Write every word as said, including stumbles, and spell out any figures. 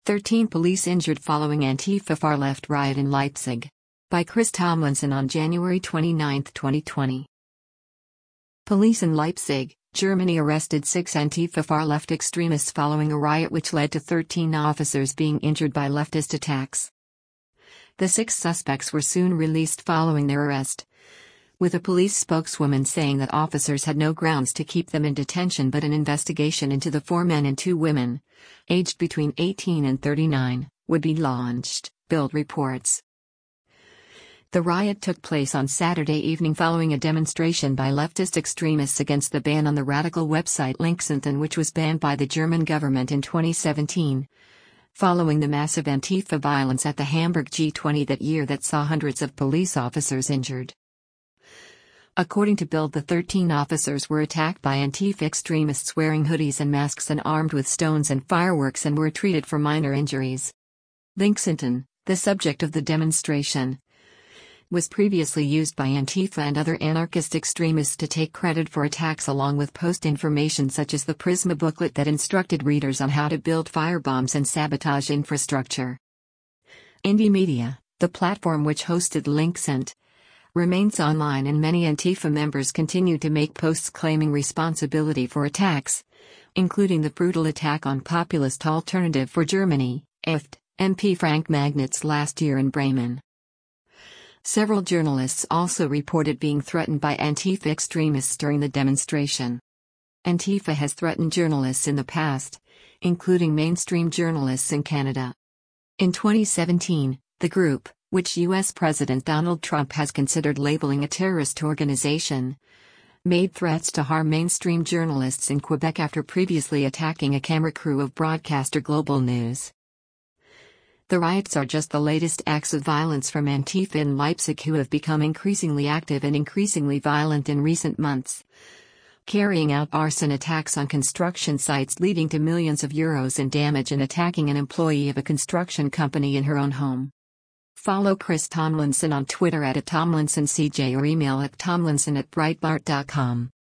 thirteen police injured following Antifa far-left riot in Leipzig. By Chris Tomlinson on January twenty-ninth, twenty twenty. Police in Leipzig, Germany arrested six Antifa far-left extremists following a riot which led to thirteen officers being injured by leftist attacks. The six suspects were soon released following their arrest, with a police spokeswoman saying that officers had no grounds to keep them in detention but an investigation into the four men and two women, aged between eighteen and thirty-nine, would be launched, Bild reports. The riot took place on Saturday evening following a demonstration by leftist extremists against the ban on the radical website Linksenten, which was banned by the German government in twenty seventeen, following the massive Antifa violence at the Hamburg G twenty that year that saw hundreds of police officers injured. According to Bild, the thirteen officers were attacked by Antifa extremists wearing hoodies and masks and armed with stones and fireworks and were treated for minor injuries. Linksenten, the subject of the demonstration, was previously used by Antifa and other anarchist extremists to take credit for attacks, along with post information such as the Prisma booklet that instructed readers on how to build firebombs and sabotage infrastructure. Indymedia, the platform which hosted Linksenten, remains online, and many Antifa members continue to make posts claiming responsibility for attacks, including the brutal attack on Populist Alternative for Germany, A F D, M P Frank Magnitz last year in Bremen. Several journalists also reported being threatened by Antifa extremists during the demonstration. Antifa has threatened journalists in the past, including mainstream journalists in Canada. In twenty seventeen, the group, which U S President Donald Trump has considered labeling a terrorist organization, made threats to harm mainstream journalists in Quebec after previously attacking a camera crew of broadcaster Global News. The riots are just the latest acts of violence from Antifa in Leipzig, who have become increasingly active and increasingly violent in recent months, carrying out arson attacks on construction sites leading to millions of euros in damage and attacking an employee of a construction company in her own home. Follow Chris Tomlinson on Twitter at, at TomlinsonCJ or email at tomlinson at breitbart dot com.